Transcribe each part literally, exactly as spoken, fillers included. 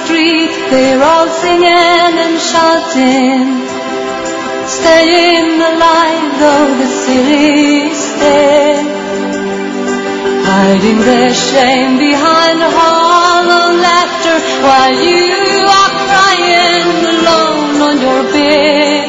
street, they're all singing and shouting, staying alive though the city's dead, hiding their shame behind a hollow laughter while you are crying alone on your bed.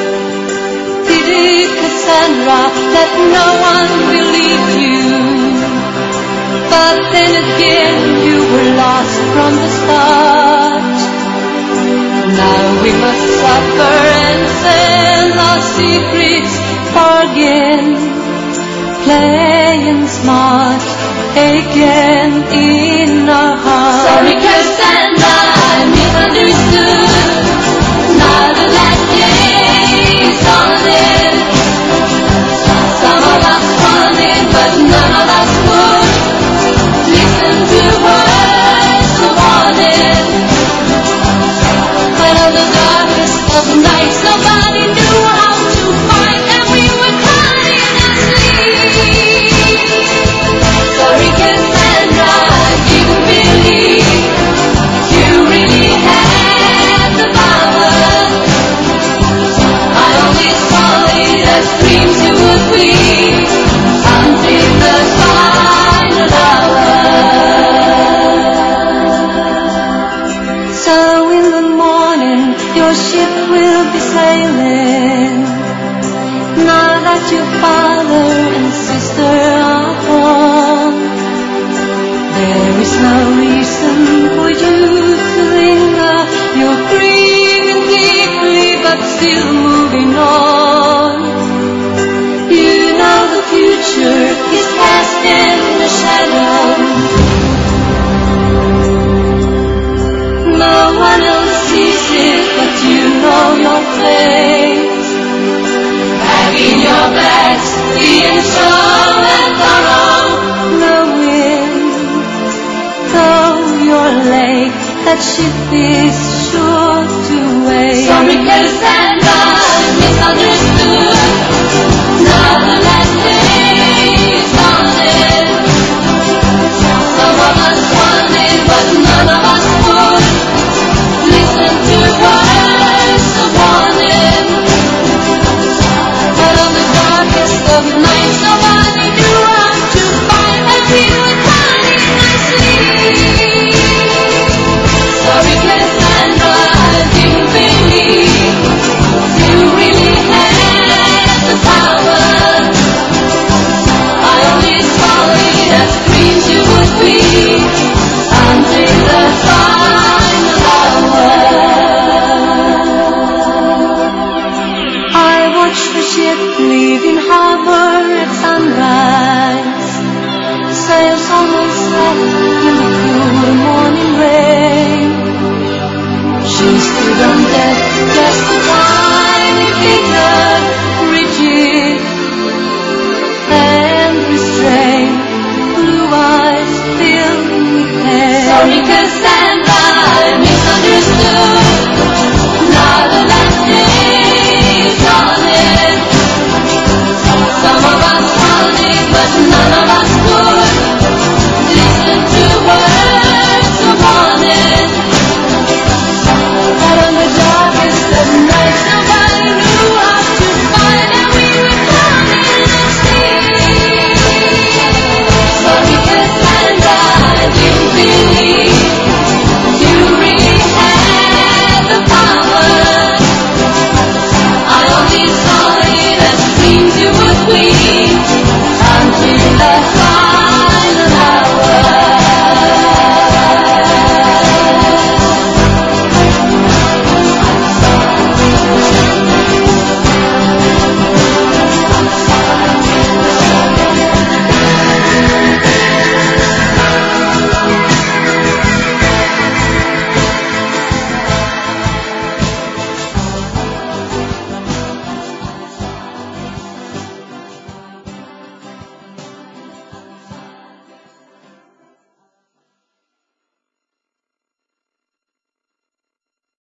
Pity Cassandra that no one will leave you, but then again you were lost from the start. Now we must suffer and sell our secrets again, playing smart again in our hearts. Sorry Cassandra, I misunderstood. Now the last day's on it. Some of us wanted, but none of us would listen to words of warning. But on the darkest of nights, nobody knew how to fight, and we were crying asleep. Sorry Cassandra, I didn't believe you really had the power. I only saw it as dreams you would weave until the final hour. So in the morning your ship will be sailing, now that your father and sister are gone. There is no reason for you to linger. You're grieving deeply but still moving on. You know the future is cast in the shadow. No one else sees it but you know your fate. Packing your bags, being strong and thorough, knowing though you're late, that ship is sure to wait. Sorry Cassandra, misunderstood. Now the last day's on it. Some of us wanted, but none of us would listen to words of warning. But on the darkest of nights, nobody knew how to fight, and we were crying asleep. Sorry Cassandra, I didn't believe you really had the power. I only saw it as dreams you would weave until the final hour. I watched the ship leaving harbor at sunrise, sails always set in the cool morning rain. She stood on deck just